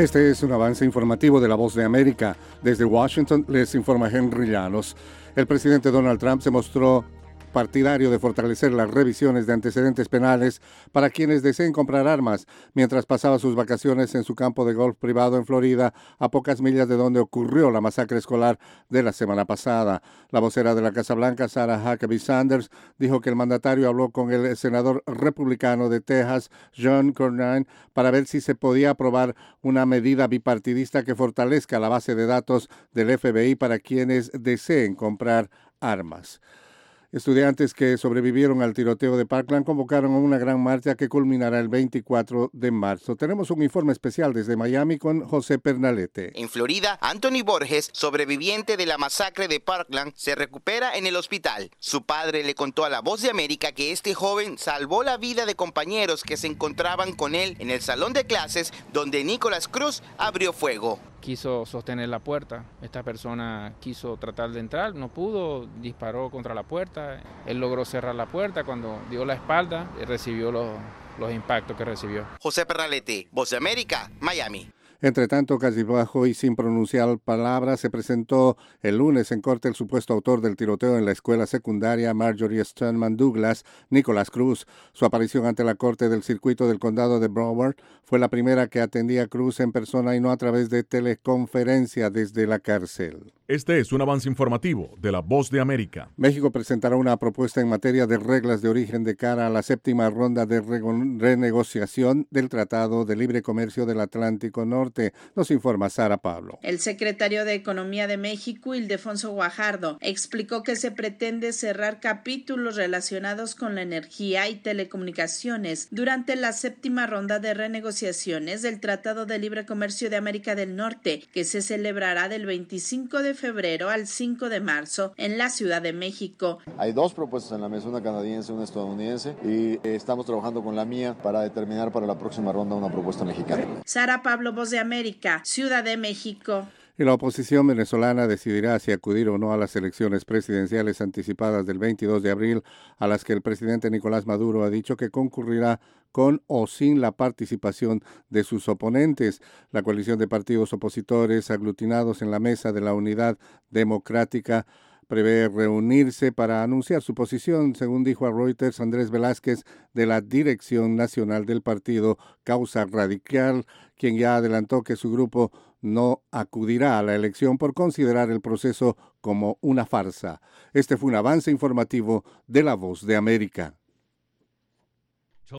Este es un avance informativo de La Voz de América. Desde Washington les informa Henry Llanos. El presidente Donald Trump se mostró partidario de fortalecer las revisiones de antecedentes penales para quienes deseen comprar armas, mientras pasaba sus vacaciones en su campo de golf privado en Florida, a pocas millas de donde ocurrió la masacre escolar de la semana pasada. La vocera de la Casa Blanca, Sarah Huckabee Sanders, dijo que el mandatario habló con el senador republicano de Texas, John Cornyn, para ver si se podía aprobar una medida bipartidista que fortalezca la base de datos del FBI para quienes deseen comprar armas. Estudiantes que sobrevivieron al tiroteo de Parkland convocaron a una gran marcha que culminará el 24 de marzo. Tenemos un informe especial desde Miami con José Pernalete. En Florida, Anthony Borges, sobreviviente de la masacre de Parkland, se recupera en el hospital. Su padre le contó a La Voz de América que este joven salvó la vida de compañeros que se encontraban con él en el salón de clases donde Nicholas Cruz abrió fuego. Quiso sostener la puerta, esta persona quiso tratar de entrar, no pudo, disparó contra la puerta, él logró cerrar la puerta, cuando dio la espalda y recibió los impactos que recibió. José Pernalete, Voz de América, Miami. Entre tanto, casi bajo y sin pronunciar palabras, se presentó el lunes en corte el supuesto autor del tiroteo en la escuela secundaria Marjorie Stoneman Douglas, Nicholas Cruz. Su aparición ante la corte del circuito del condado de Broward fue la primera que atendía a Cruz en persona y no a través de teleconferencia desde la cárcel. Este es un avance informativo de La Voz de América. México presentará una propuesta en materia de reglas de origen de cara a la séptima ronda de renegociación del Tratado de Libre Comercio del Atlántico Norte. Nos informa Sara Pablo. El secretario de Economía de México, Ildefonso Guajardo, explicó que se pretende cerrar capítulos relacionados con la energía y telecomunicaciones durante la séptima ronda de renegociaciones del Tratado de Libre Comercio de América del Norte, que se celebrará del 25 de febrero al 5 de marzo en la Ciudad de México. Hay dos propuestas en la mesa, una canadiense y una estadounidense, y estamos trabajando con la mía para determinar para la próxima ronda una propuesta mexicana. Sara Pablo, Voz de América, Ciudad de México. Y la oposición venezolana decidirá si acudir o no a las elecciones presidenciales anticipadas del 22 de abril, a las que el presidente Nicolás Maduro ha dicho que concurrirá con o sin la participación de sus oponentes. La coalición de partidos opositores aglutinados en la Mesa de la Unidad Democrática prevé reunirse para anunciar su posición, según dijo a Reuters Andrés Velázquez, de la Dirección Nacional del Partido Causa Radical, quien ya adelantó que su grupo no acudirá a la elección por considerar el proceso como una farsa. Este fue un avance informativo de La Voz de América.